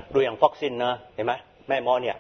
ดูอย่างฟอกซินนะเห็นไหมแม่มอเนี่ย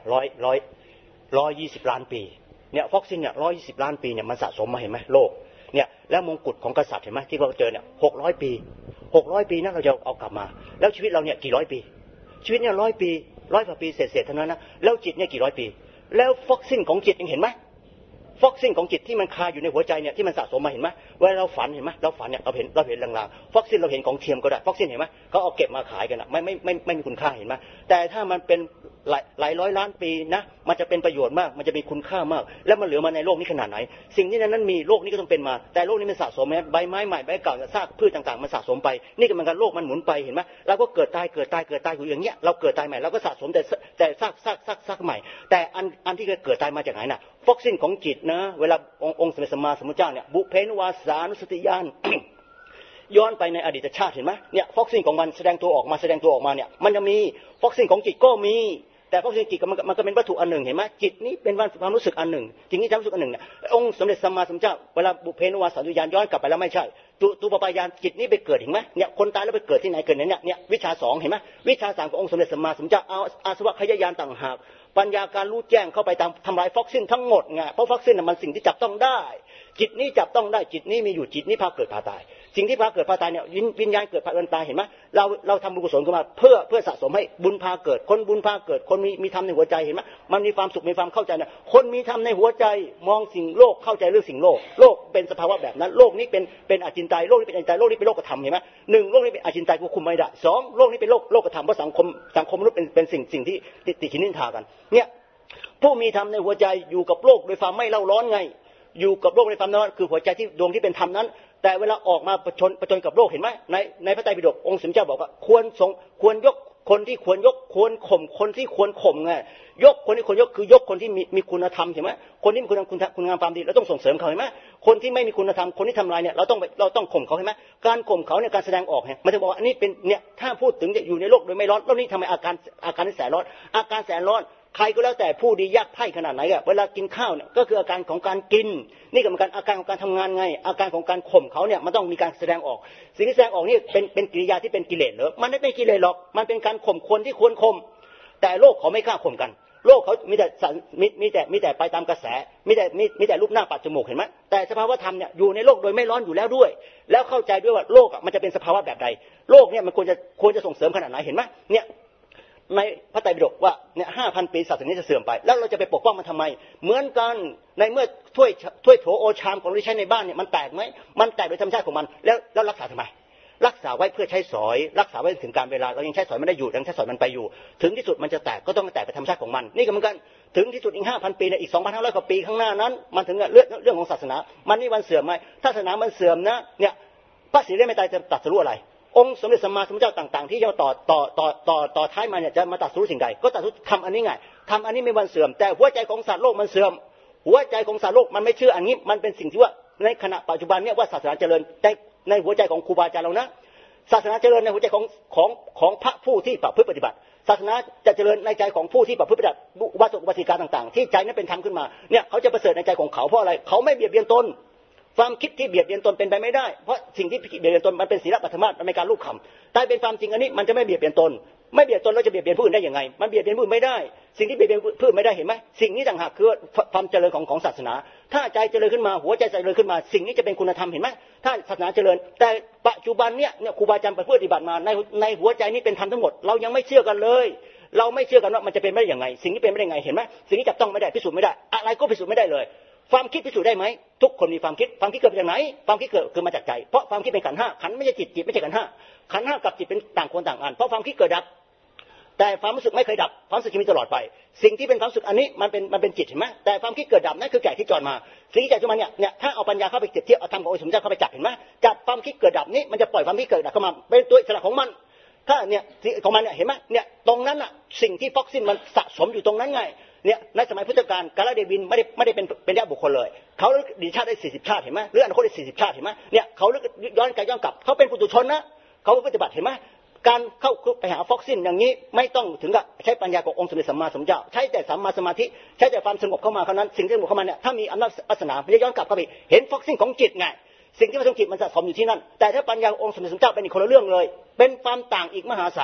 120 ล้านปีเนี่ยฟอกซินเนี่ย120 ล้านปีเนี่ยมันสะสมมาเห็นไหมโลกเนี่ยแล้วมงกุฎของกษัตริย์เห็นไหมที่เราเจอเนี่ย600 ปี600 ปีนั้นเราจะเอากลับมาแล้วชีวิตเราเนี่ยกี่ร้อยปีชีวิตเนี่ย100 ปี100 กว่าปีเศษเท่านั้นนะแล้วจิตเนี่ยกี่ร้อยปีแล้วฟอกซินของจิตเห็นไหมฟอกซินของจิตที่มันคาอยู่ในหัวใจเนี่ยที่มันสะสมมาเห็นไหมเวลาเราฝันเห็นไหมเราฝันเนี่ยเราเห็นลางๆฟอกซินเราเห็นของเทียมก็ได้ฟอกซินเห็นไหมเขาเอาเก็บมาขายกันนะไม่มีคุณค่าเห็นไหมแต่ถ้ามันเป็นหลายร้อยล้านปีนะมันจะเป็นประโยชน์มากมันจะมีคุณค่ามากแล้วมันเหลือมาในโลกนี้ขนาดไหนสิ่งที่นั้นมีโลกนี้ก็ต้องเป็นมาแต่โลกนี้มันสะสมไหมใบไม้ใหม่ใบเก่าซากพืชต่างๆมันสะสมไปนี่ก็เหมือนกันโลกมันหมุนไปเห็นไหมเราก็เกิดตายอยู่อย่างเงี้ยเราเกิดตายใหม่เราก็สะสมแต่ซากใหม่แต่อันที่เกิดตายมาจากไหนน่ะฟอกซินของจิตนะเวลาองค์สมเด็จสัมมาสัมพุทธเจ้าเนี่ยบุเพนุวาสานุสติญาณ ย้อนไปในอดีตชาติเห็นไหมเนี่ยฟอกซินของมันแสดงตัวออกมาเนี่ยมันจะมีฟอกซินของจิตก็มีแต่ฟอกซินจิตมันก็เป็นวัตถุอันหนึ่งเห็นไหมจิตนี้เป็นความรู้สึกอันหนึ่งจริงๆความรู้สึกอันหนึ่งเนี่ยองค์สมเด็จสัมมาสัมพุทธเจ้าเวลาบุเพนุวาสานุสติญาณย้อนกลับไปแล้วไม่ใช่ตุปปายานจิตนี้ไปเกิดเห็นไหมเนี่ยคนตายแล้วไปเกิดที่ไหนเกิดเนี่ยวิชา2เห็นไหมวิชา3ขององค์สมเด็จสัมมาสัมพุทธเจ้าเอาอาสวะขยายานต่างหากปัญญาการรู้แจ้งเข้าไปทำลายฟอกซินทั้งหมดไงเพราะฟอกซินมันสิ่งที่จับต้องได้จิตนี้จับต้องได้จิตนี้มีอยู่จิตนี้พาเกิดพาตายสิ่งที่พาเกิดพาตายเนี่ยวิญญาณเกิดพาตายเห็นไหมเราทำบุญกุศลขึ้นมาเพื่อสะสมให้บุญพาเกิดคนบุญพาเกิดคนมีธรรมในหัวใจเห็นไหมมันมีความสุขมีความเข้าใจนะคนมีธรรมในหัวใจมองสิ่งโลกเข้าใจเรื่องสิ่งโลกเป็นสภาวะแบบนั้นโลกนี้เป็นอจินไตยโลกนี้เป็นอจินไตยโลกนี้เป็นโลกธรรมเห็นไหม1โลกนี้เป็นอจินไตยกูคุมไม่ได้2โลกนี้เป็นโลกธรรมเพราะสังคมมนุษย์เป็นสิ่งที่ติดนินทากันเนี่ยผู้มีธรรมในหัวใจอยู่กับโลกโดยความไม่เล่าร้อนไงอยู่กับโลกในความนั้นคือหัวใจที่ดวงที่เป็นธรรมนั้นแต่เวลาออกมาประจนกับโลกเห็นไหมในพระไตรปิฎกองค์สมเด็จเจ้าบอกว่าควรยกคนที่ควรยกควรข่มคนที่ควรข่มไงยกคนที่ควรยกคือยกคนที่มีคุณธรรมเห็นไหมคนที่มีคุณงามความดีเราต้องส่งเสริมเขาเห็นไหมคนที่ไม่มีคุณธรรมคนที่ทำลายเนี่ยเราต้องข่มเขาเห็นไหมการข่มเขาเนี่ยการแสดงออกเนี่ยมันจะบอกว่าอันนี้เป็นเนี่ยถ้าพูดถึงอยู่ในโลกโดยไม่ร้อนแล้วนี่ทำไมอาการที่แสนร้อนอาการแสนร้อนใครก็แล้วแต่ผู้ดียากไพร่ขนาดไหนอะเวลากินข้าวเนี่ยก็คืออาการของการกินนี่ก็เหมือนกันอาการของการทำงานไงอาการของการข่มเขาเนี่ยมันต้องมีการแสดงออกสิ่งที่แสดงออกนี่เป็นกิริยาที่เป็นกิเลสเหรอมันไม่เป็นกิเลสหรอกมันเป็นการข่มคนที่ควรข่มแต่โลกเขาไม่กล้าข่มกันโลกเขามีแต่ไปตามกระแสมีแต่รูปหน้าปัดจมูกเห็นไหมแต่สภาวะธรรมเนี่ยอยู่ในโลกโดยไม่ร้อนอยู่แล้วด้วยแล้วเข้าใจด้วยว่าโลกมันจะเป็นสภาวะแบบใดโลกเนี่ยมันควรจะส่งเสริมขนาดไหนเห็นไหมเนี่ยในพระไตรปิฎกว่าเนี่ย5,000 ปีศาสนาจะเสื่อมไปแล้วเราจะไปปกป้องมันทำไมเหมือนกันในเมื่อถ้วยโถโอชามของเราใช้ในบ้านเนี่ยมันแตกไหมมันแตกโดยธรรมชาติของมันแล้วรักษาทำไมรักษาไว้เพื่อใช้สอยรักษาไว้ถึงการเวลาเรายังใช้สอยมันได้อยู่ยังใช้สอยมันไปอยู่ถึงที่สุดมันจะแตกก็ต้องแตกเป็นธรรมชาติของมันนี่ก็เหมือนกันถึงที่สุดอีก 5,000 ปีในอีก 2,500 กว่าปีข้างหน้านั้นมันถึงเรื่องของศาสนามันนี่วันเสื่อมไหมถ้าศาสนามันเสื่อมนะเนี่ยพระศรีเมตไตรจะตรัสรู้อะไรองค์สมเด็จสัมมาสัมพุทธเจ้าต่างๆที่จะต่อท้ายมาเนี่ยจะมาตรัสรู้สิ่งใดก็ตรัสรู้ทำอันนี้ไงทำอันนี้ไม่วันเสื่อมแต่หัวใจของสัตว์โลกมันเสื่อมหัวใจของสัตว์โลกมันไม่เชื่ออันนี้มันเป็นสิ่งที่ว่าในขณะปัจจุบันเนี่ยว่าศาสนาเจริญในหัวใจของครูบาอาจารย์เรานะศาสนาเจริญในหัวใจของพระผู้ที่ประพฤติปฏิบัติศาสนาจะเจริญในใจของผู้ที่ประพฤติปฏิบัติอุบาสกอุบาสิกาต่างๆที่ใจนั้นเป็นธรรมขึ้นมาเนี่ยเขาจะประเสริฐในใจของเขาเพราะอะไรเขาไม่เบียดเบียนตนความคิดที่เบียดเบียนตนเป็นไปไม่ได้เพราะสิ่งที่เบียดเบียนตนมันเป็นศีลปฐมาสมันเป็นการลูบคำแต่เป็นความจริงอันนี้มันจะไม่เบียดเบียนตนไม่เบียดตนแล้วจะเบียดเบียนผู้อื่นได้ยังไงมันเบียดเบียนผู้อื่นไม่ได้สิ่งที่เบียดเบียนผู้อื่นไม่ได้เห็นไหมสิ่งนี้ต่างหากคือความเจริญของศาสนาถ้าใจเจริญขึ้นมาหัวใจเจริญขึ้นมาสิ่งนี้จะเป็นคุณธรรมเห็นไหมถ้าศาสนาเจริญแต่ปัจจุบันเนี่ยครูบาอาจารย์ปฏิบัติมาในหัวใจนี้เป็นธรรมทั้งหมดเรายังไม่เชื่อกันเลยเราไม่เชื่อกันว่ามันจะเป็นไม่ได้ยังไงสิ่งนี้เป็นไม่ได้ยังไงเห็นไหมสิ่งนี้จับต้องไม่ได้พิสูจน์ไม่ได้อะไรก็พิสูจน์ไม่ได้เลยความคิดพิสูจน์ได้ไหมทุกคนมีความคิดเกิดมาจากไหนความคิดเกิดคือมาจากใจเพราะความคิดเป็นขันธ์ห้าขันธ์ไม่ใช่จิตไม่ใช่ขันธ์ห้าขันธ์ห้ากับจิตเป็นต่างคนต่างอันเพราะความคิดเกิดดับแต่ความรู้สึกไม่เคยดับความรู้สึกมีตลอดไปสิ่งที่เป็นความรู้สึกอันนี้มันเป็นจิตเห็นไหมแต่ความคิดเกิดดับนั่นคือแก่ที่จรมาสิ่งที่ใจจุมันเนี่ยถ้าเอาปัญญาเข้าไปเทียบเอาธรรมขององค์สมเด็จเข้าไปจับเห็นไหมจับความคิดเกิดดับนี้มันจะปล่อยความคิดเกิดดับเข้ามาเป็นตัวอิสระของมันถ้าเนี่ยของมันเนี่ยเห็นไหมเนี่ยตรงนั้นอ่ะสิ่งที่ฟอกซินมันสะสมอยู่ตรงนั้นไงเนี่ยในสมัยพุทธกาลกาลเดวินไม่ได้เป็นญาติบุคคลเลยเขาดีชาติได้40 ชาติเห็นไหมหรืออนาคตได้40 ชาติเห็นไหมเนี่ยเขาย้อนกลับเขาเป็นปุถุชนนะเขาปฏิบัติเห็นไหมการเข้าไปหาฟอกซินอย่างนี้ไม่ต้องถึงกับใช้ปัญญาขององค์สมเด็จสัมมาสัมพุทธเจ้าใช้แต่สัมมาสมาธิใช้แต่ความสงบเข้ามาเท่านั้นสิ่งที่สงบเข้ามาเนี่ยถ้ามีอำนาจวาสนามันจะย้อนกลับเข้าไปเห็นฟอกซินของจิตไงสิ่งที่มันของจิตมันสะสมอยู่ที่นั่นแต่ถ้าปัญญาขององค์สมเด็จสัมมาสัมพุทธเจ้าเป็นอีกคนละเรื่องเลยเป็นความต่างอีกมหาศาล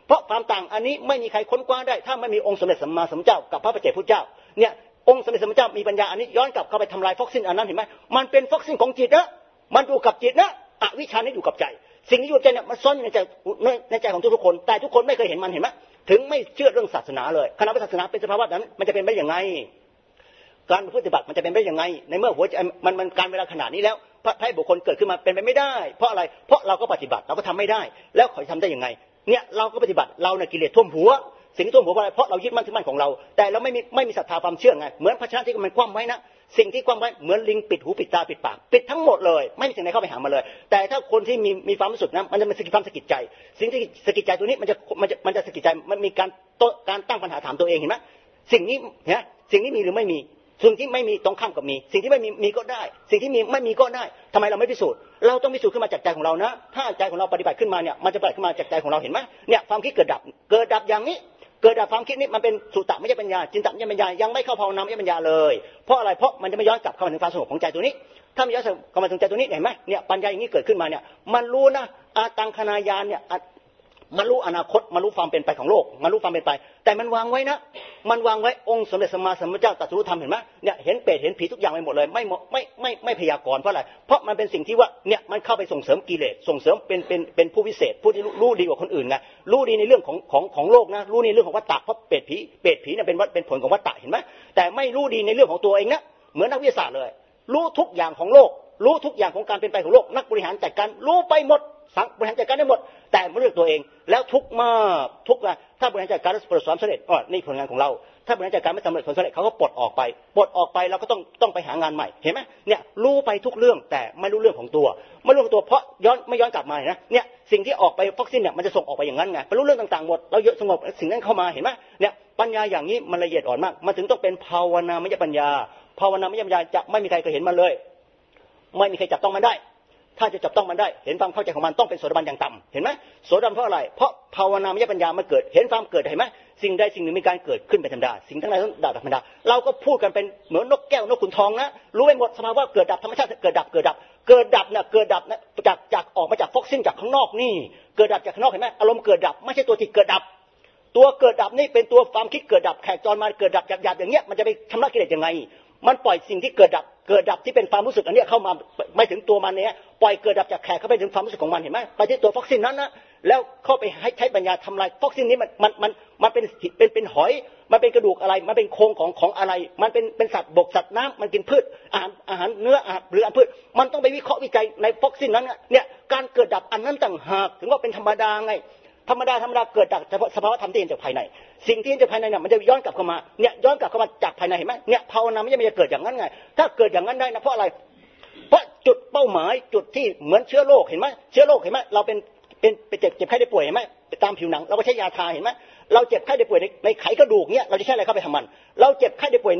เพราะความต่างอันนี้ไม่มีใครค้นคว้าได้ถ้าไม่มีองค์สมเด็จสัมมาสัมพุทธเจ้ากับพระปัจเจกพุทธเจ้าเนี่ยองค์สมเด็จสัมมาสัมพุทธเจ้ามีปัญญาอันนี้ย้อนกลับเข้าไปทำลายฟอกซินอันนั้นเห็นไหมมันเป็นฟอกซินของจิตนะมันอยู่กับจิตนะอวิชชานี่อยู่กับใจสิ่งที่อยู่ในใจเนี่ยมันซ่อนอยู่ในใจของทุกคนแต่ทุกคนไม่เคยเห็นมันเห็นไหมถึงไม่เชื่อเรื่องศาสนาเลยคณะศาสนาเป็นสภาวะนั้นมันจะเป็นไปอย่างไงการปฏิบัติมันจะเป็นไปอย่างไงในเมื่อหัวใจมันการเวลาขนาดนี้แล้วให้บุคคลเกิดขึ้นมาเป็นไปไม่ได้เพราะอะไรเพราะเราก็ปฏิบัติเราก็ทำไม่ได้แล้วเขาทำได้ยังไงเนี่ยเราก็ปฏิบัติเราเนี่ยกิเลสท่วมหัวสิ่งที่ท่วมหัวเพราะอะไรเพราะเรายึดมั่นถือมั่นของเราแต่เราไม่มีศรัทธาความเชื่อไงเหมือนภาชนะที่มันคว่ำไว้นะสิ่งที่คว่ำไว้เหมือนลิงปิดหูปิดตาปิดปากปิดทั้งหมดเลยไม่มีสิ่งไหนเข้าไปหามาเลยแต่ถ้าคนที่มีความรู้สึกนะมันจะมีความสะกิดใจสิ่งที่สะกิดใจตัวนี้มันจะสะกิดใจมันมีการตั้งปัญหาถามตัวเองเห็นไหมสิ่งนี้เนี่ยสิ่งนี้มีหรือไม่มีสิ่งที่ไม่มีตรงข้ามกับมีสิ่งที่ไม่มีก็ได้สิ่งที่มีไม่มีก็ได้ทำไมเราไม่พิสูจน์เราต้องพิสูจน์ขึ้นมาจากใจของเรานะถ้าใจของเราปฏิบัติขึ้นมาเนี่ยมันจะปฏิบัติขึ้นมาจากใจของเราเห็นไหมเนี่ยความคิดเกิดดับอย่างนี้เกิดดับความคิดนี้มันเป็นสุตตะไม่ใช่ปัญญาจินตะไม่ใช่ปัญญายังไม่เข้าภาวนาไม่ใช่ปัญญาเลยเพราะอะไรเพราะมันจะไม่ย้อนกลับเข้ามาถึงความสงบของใจตัวนี้ถ้าไม่ย้อนกลับมาถึงใจตัวนี้เห็นไหมเนี่ยปัญญาอย่างนี้เกิดขึ้นมาเนี่ยมันรู้นะอาตังคณายานเนี่ยมันรู้อนาคตมันรู้ความเป็นไปของโลกมันรู้ความเป็นไปแต่มันวางไว้นะมันวางไว้องค์สมเด็จสัมมาสัมพุทธเจ้าตรัสรู้ธรรมเห็นไหมเนี่ยเห็นเปรตเห็นผีทุกอย่างไปหมดเลยไม่พยากรณ์เพราะอะไรเพราะมันเป็นสิ่งที่ว่าเนี่ยมันเข้าไปส่งเสริมกิเลสส่งเสริมเป็นผู้วิเศษผู้ที่รู้ดีกว่าคนอื่นไงรู้ดีในเรื่องของโลกนะรู้ในเรื่องของวัฏฏะเพราะเปรตผีเนี่ยเป็นผลของวัฏฏะเห็นไหมแต่ไม่รู้ดีในเรื่องของตัวเองนะเหมือนนักวิทยาศาสตร์เลยรู้ทุกอย่างของโลกรู้ทุกอย่างของการเป็นไปของโลกนักบริหารจัดการรู้ไปหมดบริหารจัดการได้หมดแต่ไม่เลือกตัวเองแล้วทุกมากทุกถ้าบริหารจัดการแล้วประสบความสำเร็จนี่ผลงานของเราถ้าบริหารจัดการไม่สำเร็จผลสำเร็จเขาก็ปลดออกไปเราก็ต้องไปหางานใหม่เห็นไหมเนี่ยรู้ไปทุกเรื่องแต่ไม่รู้เรื่องของตัวไม่รู้ของตัวเพราะไม่ย้อนกลับมานะเนี่ยสิ่งที่ออกไปฟอกซินเนี่ยมันจะส่งออกไปอย่างนั้นไงไปรู้เรื่องต่างๆหมดเราเยอะสงบสิ่งนั้นเข้ามาเห็นไหมเนี่ยปัญญาอย่างนี้มันละเอียดอ่อนมากมันถึงต้องเป็นภาวนามยปัญญาภาวนามยปัญญาจะไม่มีใครเคยเห็นมันเลยไม่มีใครจับต้องมันได้ถ้าจะจับต้องมันได้เห็นความเข้าใจของมันต้องเป็นโสดาบันอย่างต่ำเห็นไหมโสดาบันเพราะอะไรเพราะภาวนามยปัญญามันเกิดเห็นความเกิดเห็นไหมสิ่งใดสิ่งหนึ่งมีการเกิดขึ้นเป็นธรรมดาสิ่งทั้งหลายต้องดับธรรมดาเราก็พูดกันเป็นเหมือนนกแก้วนกขุนทองนะรู้ไปหมดสภาวะเกิดดับธรรมชาติเกิดดับนะจากออกมาจากฟอกซินจากข้างนอกนี่เกิดดับจากข้างนอกเห็นไหมอารมณ์เกิดดับไม่ใช่ตัวที่เกิดดับตัวเกิดดับนี่เป็นตัวความคิดเกิดดับแขกจรมาเกิดดับหยาบๆอย่างเงี้ยมันจะไปชำระกิเลสยังไงมันปล่อยสิ่งที่เกิดดับที่เป็นความรู้สึกอันนี้เข้ามาไม่ถึงตัวมันเนี่ยปล่อยเกิดดับจากแขกเข้าไปถึงความรู้สึกของมันเห็นไหมไปที่ตัวฟอกซินนั้นนะแล้วเข้าไปให้ใช้ปัญญาทำลายฟอกซินนี้มันเป็นหอยมันเป็นกระดูกอะไรมันเป็นโครงของอะไรมันเป็นสัตว์บกสัตว์น้ำมันกินพืชอาหารเนื้อหรืออาหารพืชมันต้องไปวิเคราะห์วิจัยในฟอกซินนั้นเนี่ยการเกิดดับอันนั้นต่างหากถึงว่าเป็นธรรมดาไงธรรมดาเกิดจากสภาวะธรรมที่เห็นจากภายในสิ่งที่เห็นจากภายในเนี่ยมันจะย้อนกลับเข้ามาเนี่ยย้อนกลับเข้ามาจากภายในเห็นไหมเนี่ยภาวนาไม่ใช่มันจะเกิดอย่างนั้นไงถ้าเกิดอย่างนั้นได้นะเพราะอะไรเพราะจุดเป้าหมายจุดที่เหมือนเชื้อโรคเห็นไหมเชื้อโรคเห็นไหมเราเป็นเจ็บไข้ได้ป่วยเห็นไหมตามผิวหนังเราก็ใช้ยาทาเห็นไหมเราเจ็บไข้ได้ป่วยในไขกระดูกเนี่ยเราจะใช้อะไรเข้าไปทำมันเราเจ็บไข้ได้ป่วย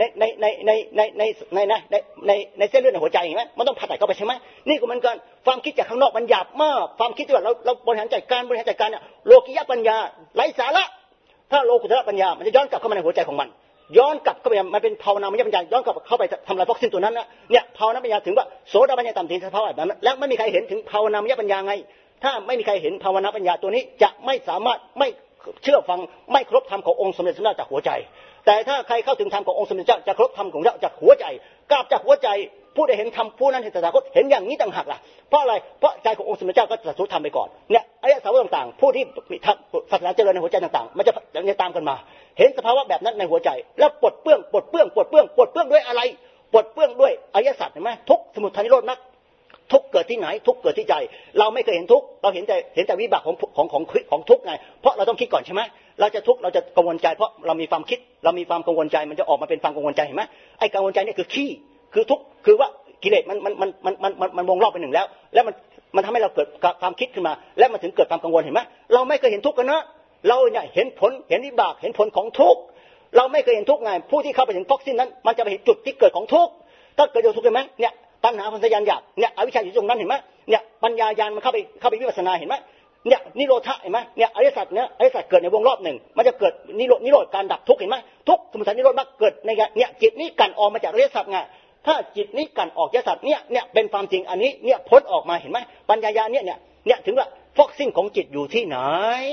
ในเส้นเลือดในหัวใจเห็นไหมมันต้องผ่าตัดเข้าไปใช่ไหมนี่ก็เหมือนกันความคิดจากข้างนอกมันหยาบมากความคิดที่ว่าเราบริหารจัดการเนี่ยโลกิยปัญญาไร้สาระถ้าโลกุตระปัญญามันจะย้อนกลับเข้ามาในหัวใจของมันย้อนกลับเข้าไปมันเป็นภาวนามยปัญญาย้อนกลับเข้าไปทำลายฟอกซินตัวนั้นนะเนี่ยภาวนามปัญญาถึงว่าโสดาบัญญาต่ำถึงสภาวะแบบนั้นแล้วไม่มีใครเห็นถึงภาวนามยปัญญาไงถ้าไม่มีใครเห็นภาวนาปัญญาตัวนี้จะไม่สามารถไม่เชื่อฟังไม่ครบธรรมขององค์สมเด็จพระสัมมาสัมพุทธเจ้าจากหัวใจแต่ถ้าใครเข้าถึงธรรมขององค์สมเด็จเจ้าจะครบธรรมของเจ้าจากหัวใจกราบจากหัวใจผู้ใดเห็นธรรมผู้นั้นเห็นตถาคตเห็นอย่างนี้ต่างหากล่ะเพราะอะไรเพราะใจขององค์สมเด็จเจ้าก็ตรัสรู้ธรรมไปก่อนเนี่ยอริยสาวกต่างๆผู้ที่ศาสนาเจริญในหัวใจต่างๆมันจะตามกันมาเห็นสภาวะแบบนั้นในหัวใจแล้วปลดเปลื้องด้วยอะไรปลดเปลื้องด้วยอริยสัจเห็นไหมทุกข์สมุทัยนิโรธมรรคทุกเกิดที่ไหนทุกเกิดที่ใจเราไม่เคยเห็นทุกเราเห็นแต่วิบากของทุกไงเพราะเราต้องคิดก่อนใช่ไหมเราจะทุกเราจะกังวลใจเพราะเรามีความคิดเรามีความกังวลใจมันจะออกมาเป็นความกังวลใจเห็นไหมไอ้กังวลใจนี่คือขี้คือทุกคือว่ากิเลสมันวงรอบไปหนึ่งแล้วมันทำให้เราเกิดความคิดขึ้นมาแล้วมันถึงเกิดความกังวลเห็นไหมเราไม่เคยเห็นทุกกันนะเราเนี่ยเห็นผลเห็นวิบากเห็นผลของทุกเราไม่เคยเห็นทุกไงผู้ที่เข้าไปถึงฟอกซินนั้นมันจะไปเห็นจุดที่เกิดของทุกถ้าเกิดทุกข์เห็นไหมเนี่ยตัณหาพันธยานหยาบเนี่ยอวิชชาอยู่ตรงนั้นเห็นไหมเนี่ยปัญญาญาณมันเข้าไปวิปัสสนาเห็นไหมเนี่ยนิโรธะเห็นไหมเนี่ยอริยสัจเนี่ยอริยสัจเกิดในวงรอบหนึ่งมันจะเกิดนิโรธการดับทุกข์เห็นไหมทุกข์สมุทัยนิโรธมรรคเกิดในเนี่ยจิตนี้กันออกมาจากอริยสัจไงถ้าจิตนี้กันออกจากอริยสัจเนี่ยเป็นความจริงอันนี้เนี่ยพ้นออกมาเห็นไหมปัญญาญาณเนี่ยถึงว่าฟอกซิ่งของจิตอยู่ที่ไหน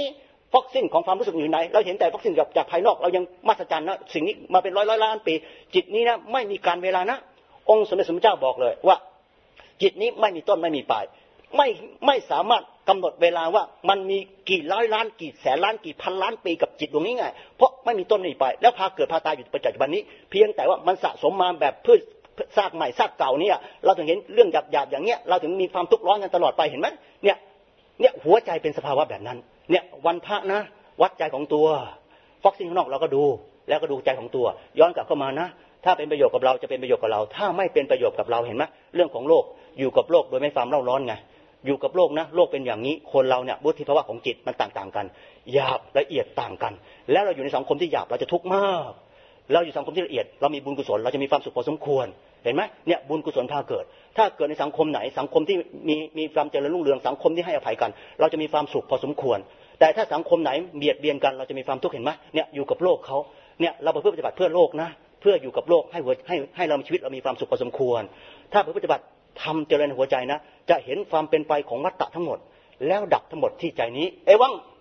ฟอกซินของความรู้สึกอยู่ไหนเราเห็นแต่ฟอกซินจากภายนอกเรายังมหัศจรรย์นะสิ่งนี้มาเป็นร้อยล้านปีจิตนี้นะไม่มีการเวลานะองค์สมเด็จพระเจ้าบอกเลยว่าจิตนี้ไม่มีต้นไม่มีปลายไม่สามารถกำหนดเวลาว่ามันมีกี่ร้อยล้านกี่แสนล้านกี่พันล้านปีกับจิตดวงนี้ไงเพราะไม่มีต้นไม่มีปลายแล้วพาเกิดพาตายอยู่ปัจจุบันนี้เพียงแต่ว่ามันสะสมมาแบบพืชซากใหม่ซากเก่าเนี่ยเราถึงเห็นเรื่องหยาบๆอย่างเนี้ยเราถึงมีความทุกข์ร้อนกันตลอดไปเห็นไหมเนี่ยหัวใจเป็นสภาวะแบบนั้นเนี่ยวันพระนะวัดใจของตัวฟอกซิ่งข้างนอกเราก็ดูแล้วก็ดูใจของตัวย้อนกลับเข้ามานะถ้าเป็นประโยชน์กับเราจะเป็นประโยชน์กับเราถ้าไม่เป็นประโยชน์กับเราเห็นไหมเรื่องของโลกอยู่กับโลกโดยไม่ความเร่าร้อนไงอยู่กับโลกนะโลกเป็นอย่างนี้คนเราเนี่ยวุฒิภาวะของจิตมันต่างกันหยาบละเอียดต่างกันแล้วเราอยู่ในสังคมที่หยาบเราจะทุกข์มากเราอยู่สังคมที่ละเอียดเรามีบุญกุศลเราจะมีความสุขพอสมควรเห็นไหมเนี่ยบุญกุศลพาเกิดถ้าเกิดในสังคมไหนสังคมที่มีความเจริญรุ่งเรืองสังคมที่ให้อภัยกันเราจะมีความสุขพอสมควรแต่ถ้าสังคมไหนเบียดเบียนกันเราจะมีความทุกข์เห็นไหมเนี่ยอยู่กับโลกเขาเนี่ยเราเพื่อปฏิบัติเพื่อโลกนะเพื่ออยู่กับโลกให้เราชีวิตเรามีความสุขพอสมควรถ้าเพื่อปฏิบัติทำเจริญหัวใจนะจะเห็นความเป็นไปของวัฏฏะทั้งหมดแล้วดับทั้งหมดที่ใจนี้เอวัง